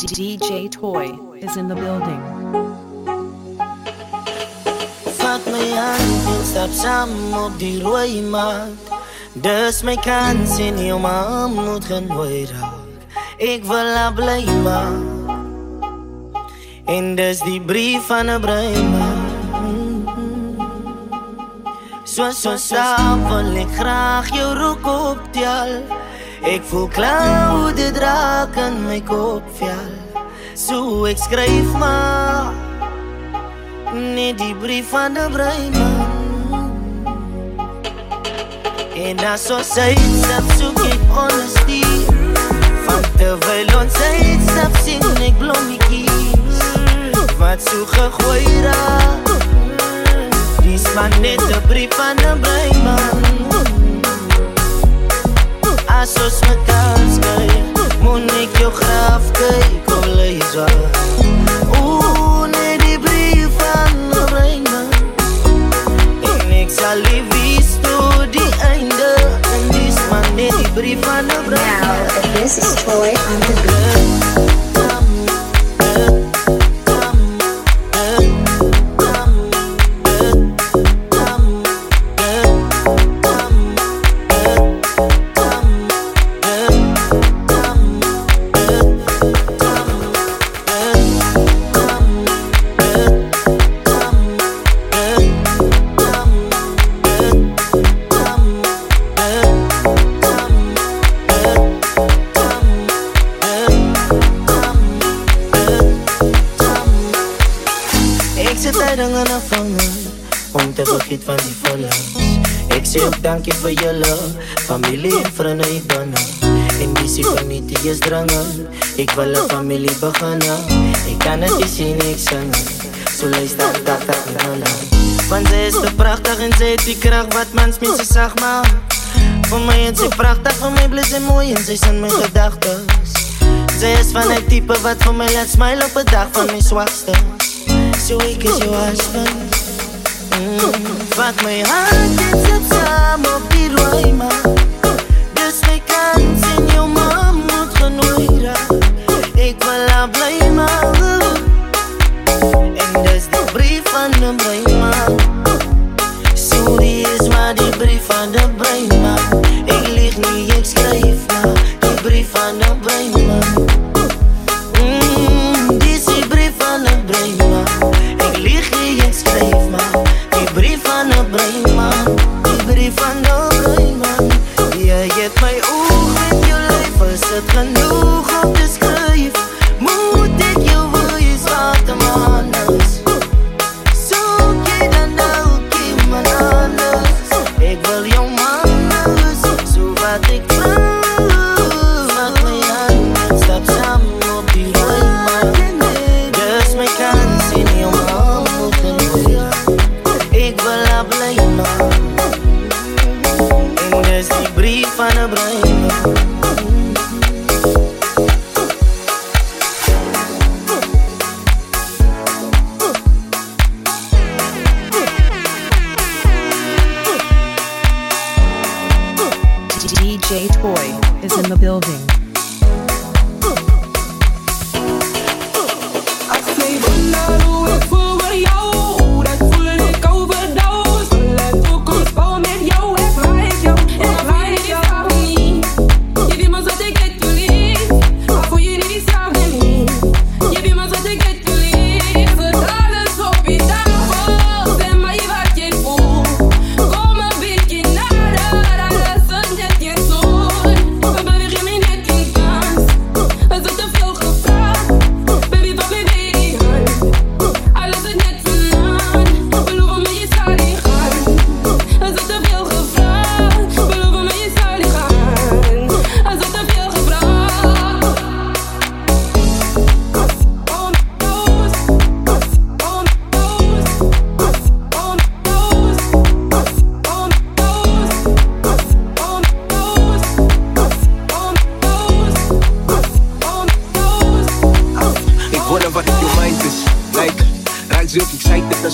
DJ Toy is in the building. Vat my hand en stap saam op die rooi mat. Dus my kans en jou ma moet genooi raak. Ek wil haar bly maak. En dis die brief van 'n breiman. So slaap wil ek graag jou roek optel. Ek voel klaude draak in my kopvel. So ek skryf maar net die brief van 'n breiman. En as so stap soek ek honesty. Van terwyl ons stap sing ek blommetjies. Wat so gegooi raak. Dis maar net 'n brief van 'n breiman. As ons mekaar skei, moet ek jou graf kyk of lees waar. Net die brief van 'n breiman. En ek sal liefs tot die einde. En dis maar net die brief van 'n breiman. Now, this is Toy on the beat. Om te vergeet van die verlangs. Ek sê ook dankie vir julle familie en vriende ek dan nou. En die sipanite is drangen. Ek wil 'n familie beginnen. Ek kan het nie sien ek sing. So luister dag en hulle. Want sy is te prachtig en sy het die kracht wat mans mense sag maak. Vir my het sy prachtig, vir my bly sy mooi en sy is in my gedagtes. Sy is van die type wat vir my laat smile op 'n dag van my swakste. So ek is jou husband. Vat my hand en stap saam op die rooi mat. Dus my kans en jou ma moet genooi raak. Ek wil haar bly maak. En dis die brief van 'n breiman. Sorry is maar die brief van 'n breiman. Ek lieg nie, ek skryf maar die brief van 'n breiman. Dis die brief van 'n breiman. Ek lieg nie, ek skryf maar die brief van 'n breiman. Die brief van 'n breiman. Jy het my oog met jou lyf. Is dit genoeg om te skryf? Moet ek jou wees wat 'n man is? Soek jy dan ook iemand anders? Ek wil jou man is. So wat ek vraag. Vat my hand en stap saam op die rooi mat. Dus my kans en jou man moet genooi raak. Ek wil haar bly maak. En dis die brief van 'n breiman. DJ Toy is in the building. Kom een beetje nader, alles zonder je zoon.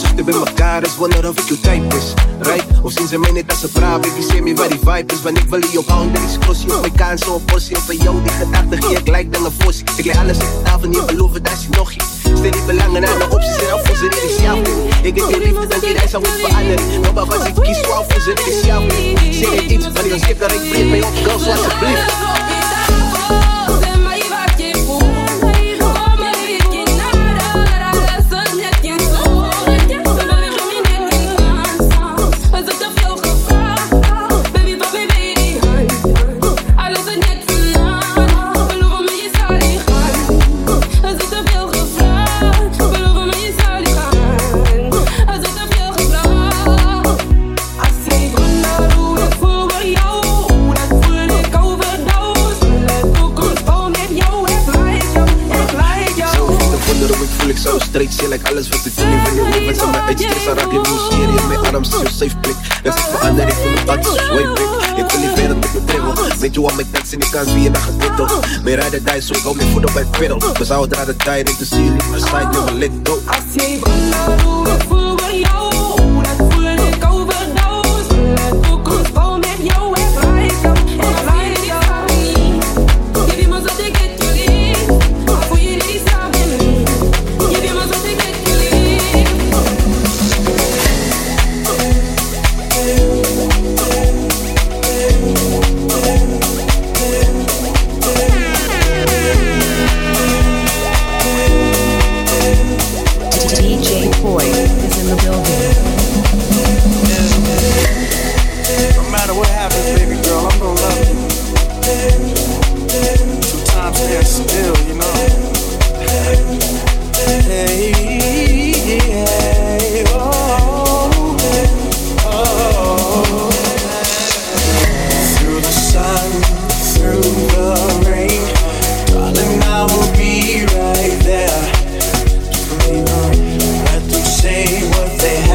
zuchten bij elkaar, is wonder of ik uw type is. Right? Of zien ze mij net als een praat, baby, zeg me waar die vibe is. Want ik wil je op boundaries, crossie op mijn kans, zo'n portie. Op jou die gedachte, ik lijk dan een fossie. Ik leg alles op de tafel, niet beloven dat je nog je. Stel die belangen aan de opties en af voor ze, dit is jouw ding. Ik heb je liefde, dan die reis zou niet veranderen. Maar als ik kies, wou voor ze, dit is jouw ding. Zeg niet iets, maar dan skip dat ik breed mij op, girl, zo alsjeblieft. Straight, like alles wat ik doe, niet van je leven. Zijn mijn uitstress, dan raak je nieuwsgierig. In mijn arm is een safe plek. Dat is verander, ik voel me altijd zo swipe. Ik wil niet verder met mijn dribbel. Weet je wat mijn dansen, ik kan wie je dag getiteld. Meer rijden die, zo go me voet op mijn pedal. Cause I would rather die than to see you leave my side, never let go. Als je wonder hoe ik voel bij jou, dat voel ik overdose. Let toekomst vol met jou, ik like jou. Je wie me zo te get you lief, maar voel je die samen me. Je wie me zo te get you lief. DJ Toy is in the building. No matter what happens, baby girl, I'm gonna love you. 2 times stand still, you know. Hey, hey, oh, oh. Through the sun, through the rain, darling, I will be right there. Let them say what they have.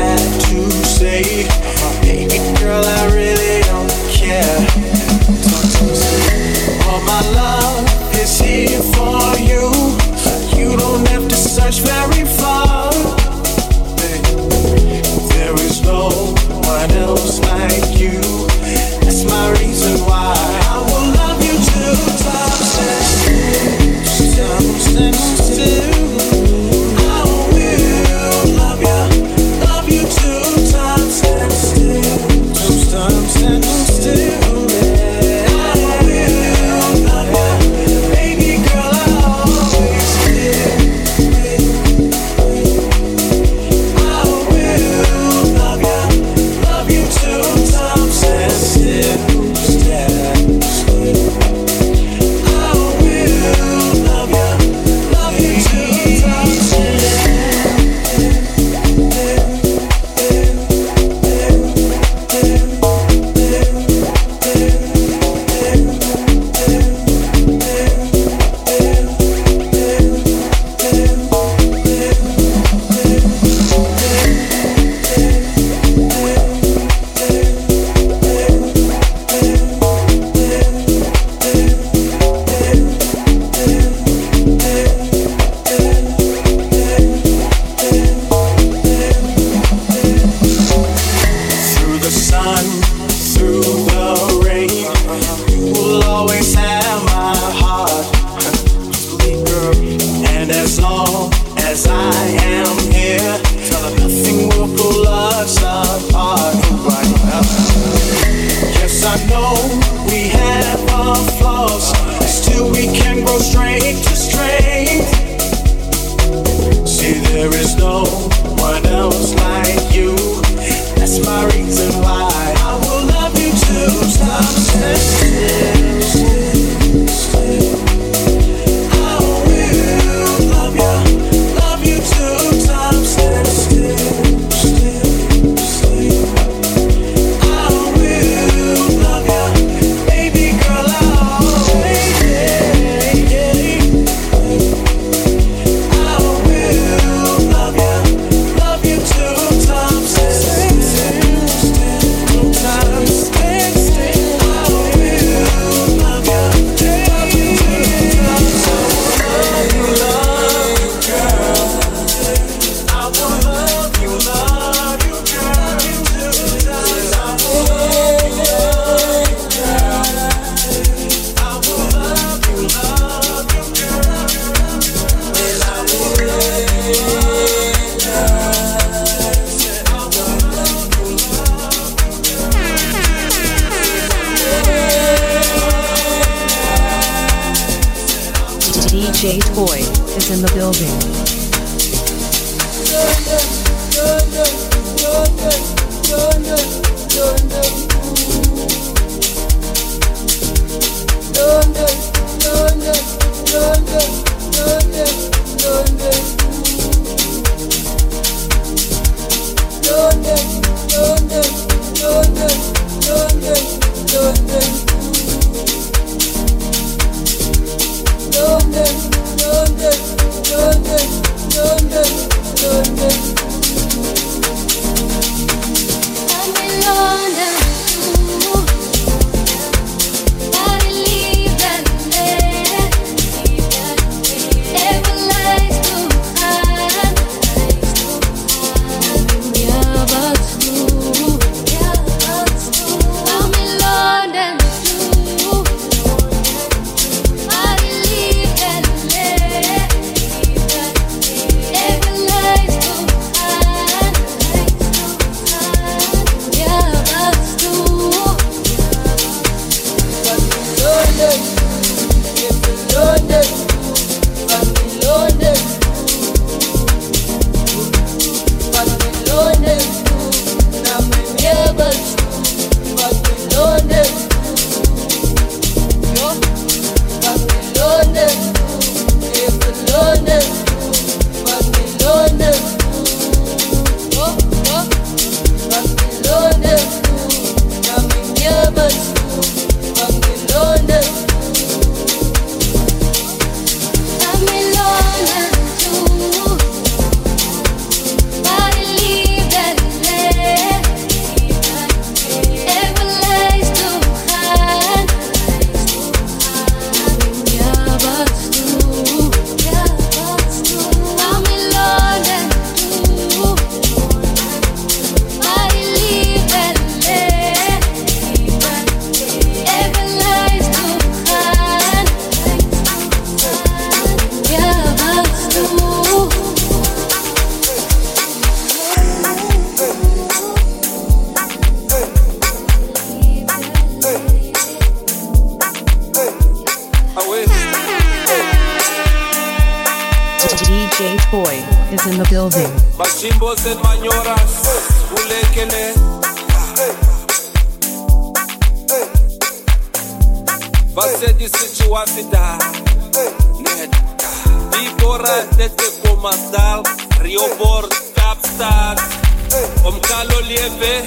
DJ Toy is in the building. DJ Toy is in the building. Machimbos and Manyoras, Ulekele. Vase di situatie da. Bibora tete comastal, Riobor, Kapstad. Omkalo lieve.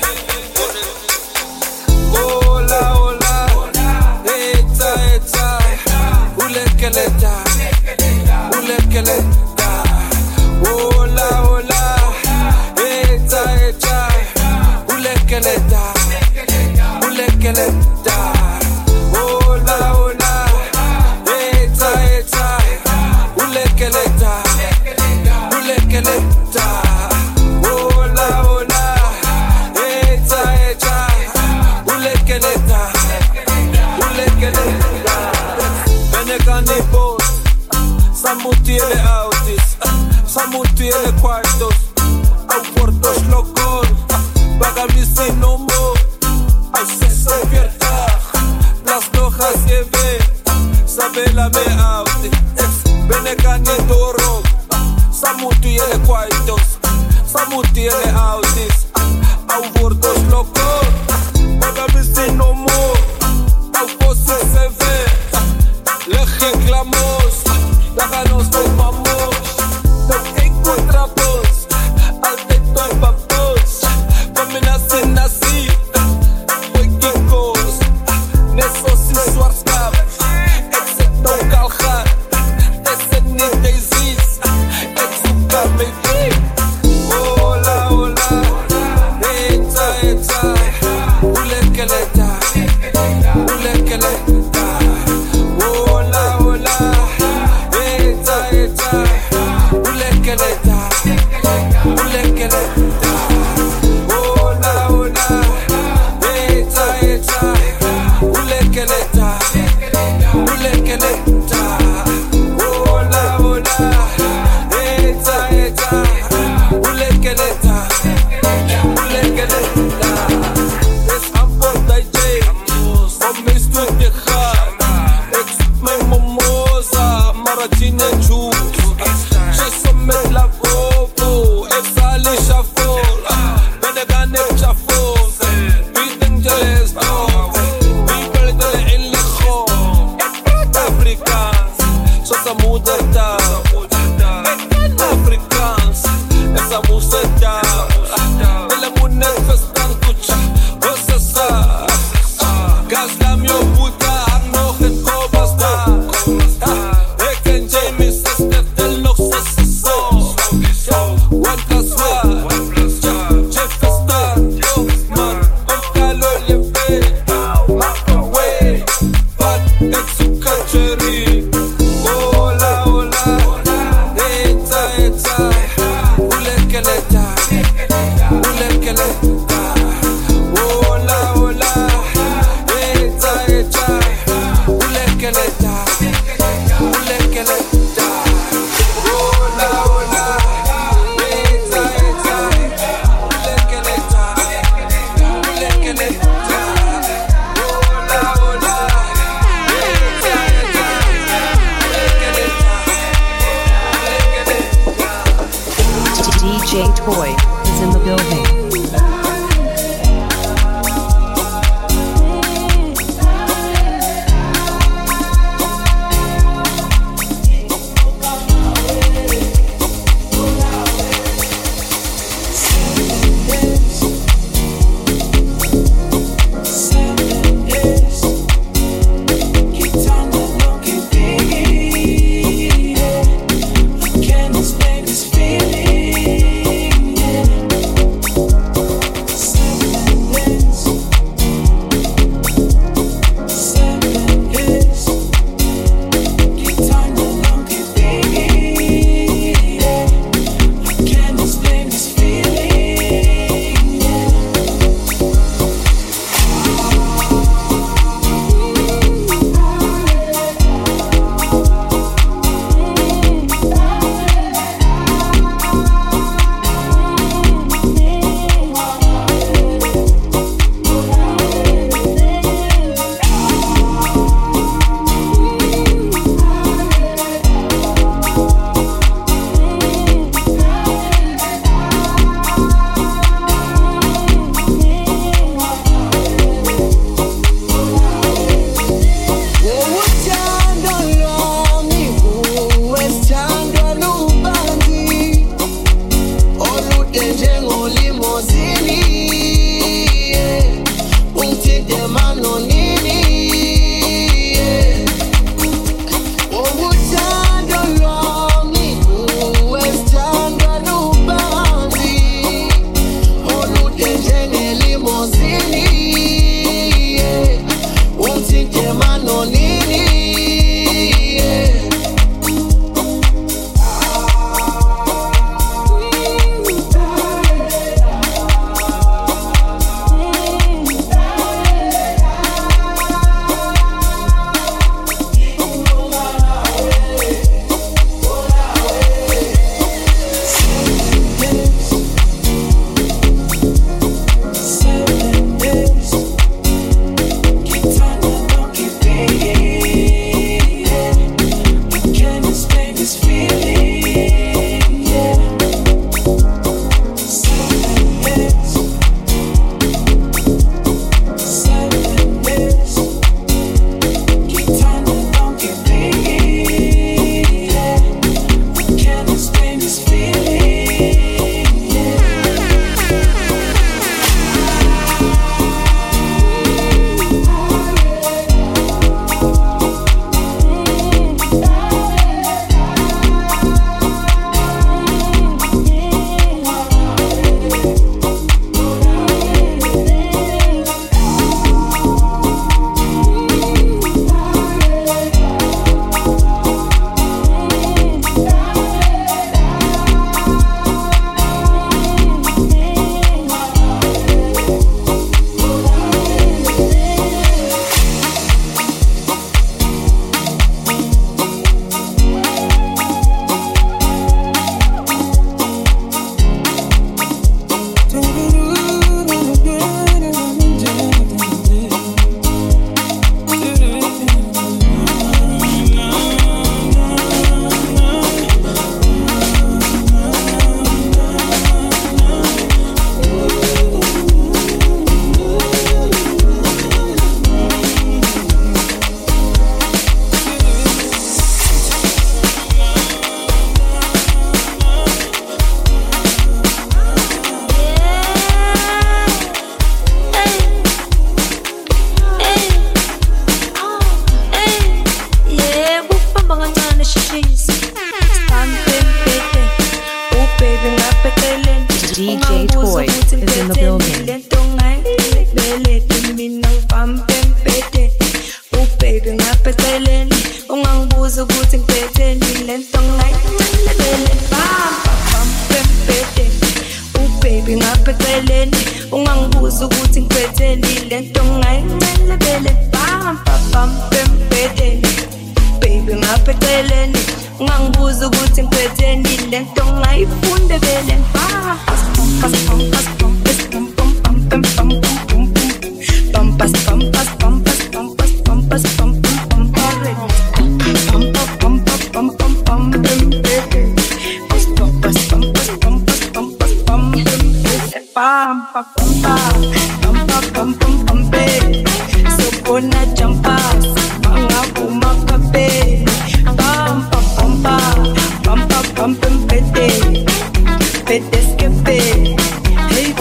Hola, hola. Eta, eta. Ulekele da. Ulekele da. Hola, hola. Eta, eta. Ulekele da. Ulekele da. Hola, hola. Eta, eta. Ulekele da. Ulekele da. Hola, hola. Eta, eta. Ulekele da. Ulekele da. Benekani boss. Samutiele autis, samutiele quartos, au portos locos, bagamisi no more, au sesa vierta, las hojas lleve, sabela me auti, benekani toro, samutiele quartos, samutiele autis, au portos locos, bagamisi no more, au posi se ve, le reclamos. Dáganos los mamos, no encontramos, al teto y papos, combinación así, huequicos, nesos y swarskap, excepto caljar, ese ni daisies, exucar baby. Hola, hola, eta, eta, ulekele da, mozini uthinte manonini DJ Toy is in the building. Ungangibuza ukuthi ngiphethe lento ngayifunde vele Sokona jampas mangabuma kape pam pete escape hey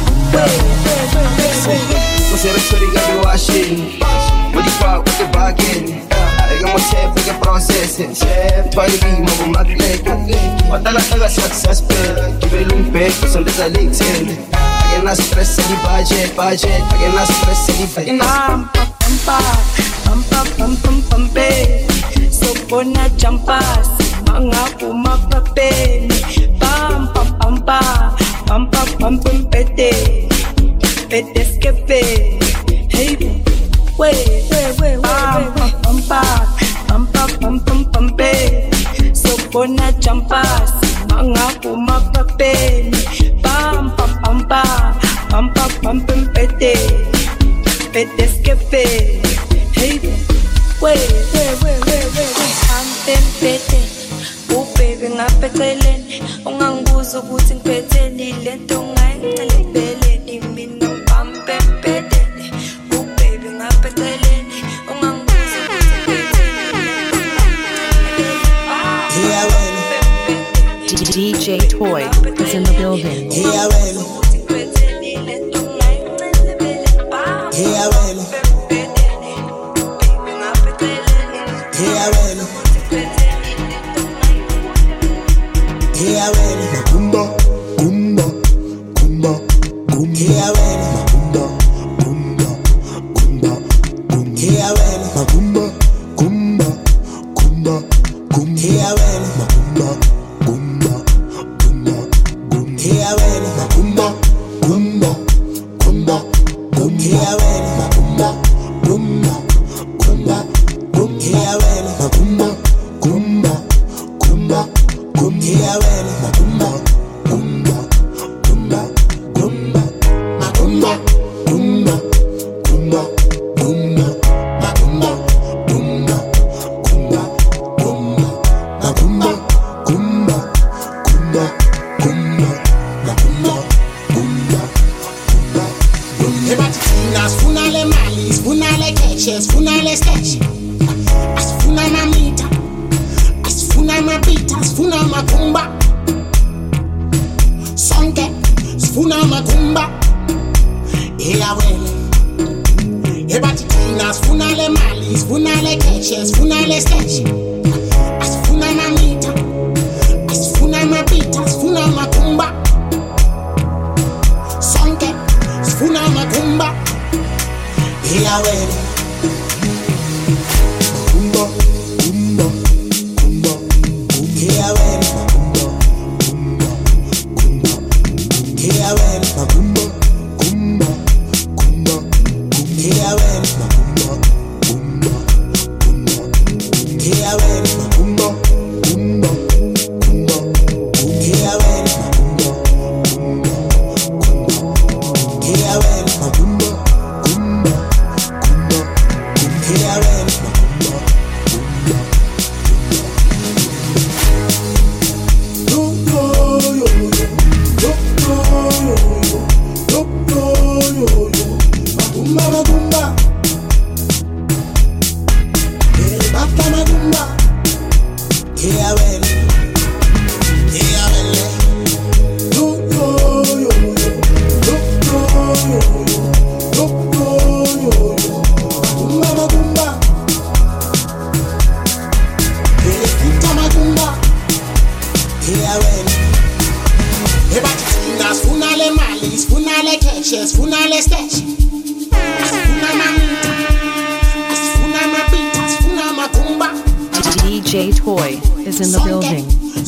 What's that sorry got me washing? What the fuck with the bargain? I got my chef with the processing. Chef, body be more magnet. What the laga success bill? Give it a pay for some little links in. I get not stress any budget. I get not stress any budget. Pam Sokona jampas mangabuma kape pam pete escape hey pam Sokona jampas mangabuma kape pam pete escape hey pete baby ngaphethelene ungangibuza ukuthi ngiphethe lento ngayincelebeleni mina pampempete baby ngaphethelene ungangibuza ukuthi ngiphethe DJ Toy is in the building. Kumba, kumba, kumba, kumba. cash, sifuna le stash. Asifuna mamita, asifuna mapita, asifuna makumba. Sonke, sifuna makumba. Eyawele, ebatitina, sifuna le mali, sifuna le cash, sifuna le stash. Asifuna mamita, asifuna mapita, asifuna makumba. Sonke, sifuna makumba. Eyawele. Kumba, kumba, kumba, kumba. Eyawele. Kumba, kumba, kumba. Eyawele. Kumba, kumba, kumba, kumba. Eyawele. Kumba, kumba, kumba. Eyawele. Kumba, kumba, kumba, kumba. Eyawele. Kumba, kumba, kumba. Eyawele. Kumba, kumba. DJ Toy is in the building.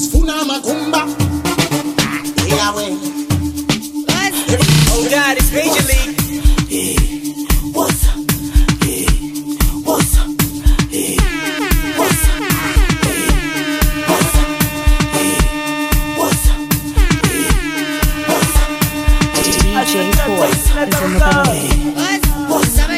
Oh God, it's Major League. What's up? What's up? What's up? What's up? What's up? DJ Toy is in the building. What's up?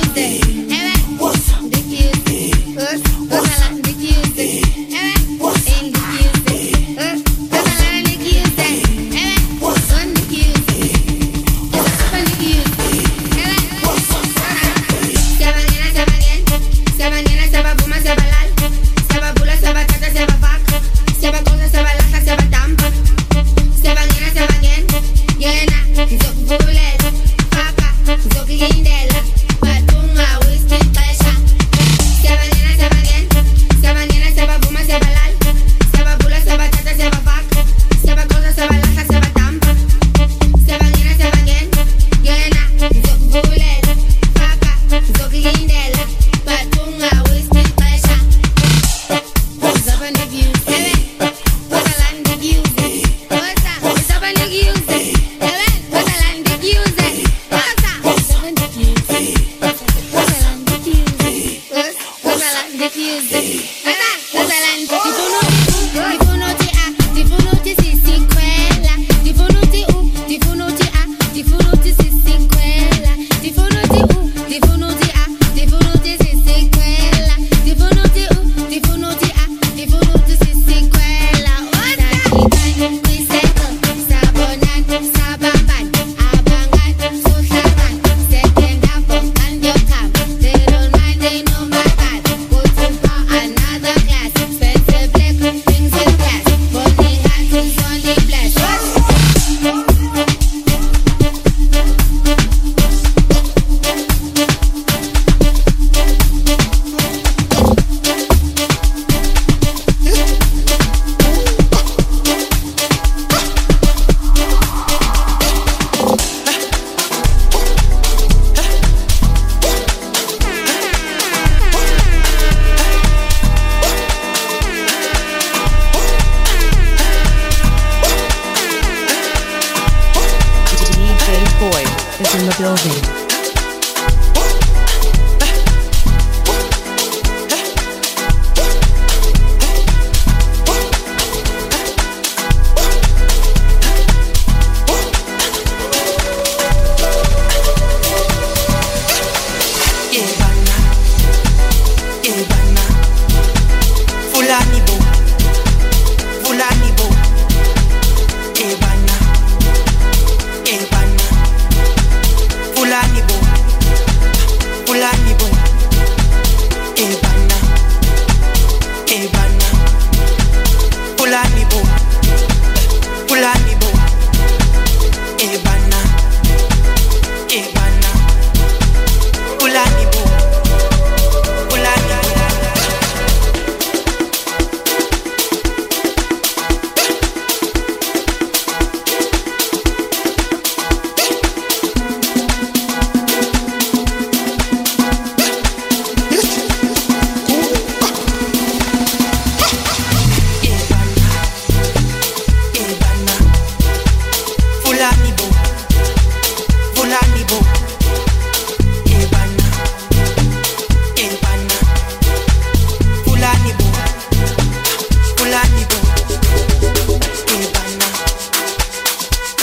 is in the building. Fulani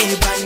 by